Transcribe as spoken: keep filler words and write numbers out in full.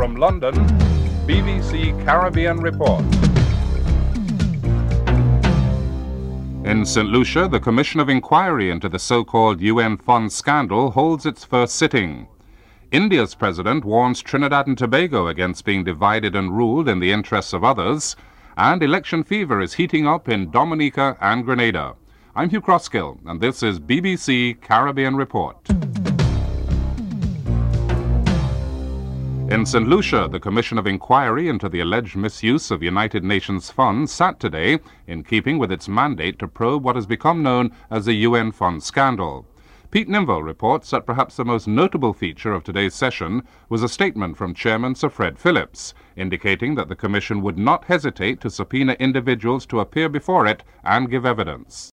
From London, B B C Caribbean Report. In Saint Lucia, the Commission of Inquiry into the so-called U N fund scandal holds its first sitting. India's president warns Trinidad and Tobago against being divided and ruled in the interests of others, and election fever is heating up in Dominica and Grenada. I'm Hugh Crosskill, and this is B B C Caribbean Report. In Saint Lucia, the Commission of Inquiry into the alleged misuse of United Nations funds sat today in keeping with its mandate to probe what has become known as the U N fund scandal. Pete Nimble reports that perhaps the most notable feature of today's session was a statement from Chairman Sir Fred Phillips, indicating that the Commission would not hesitate to subpoena individuals to appear before it and give evidence.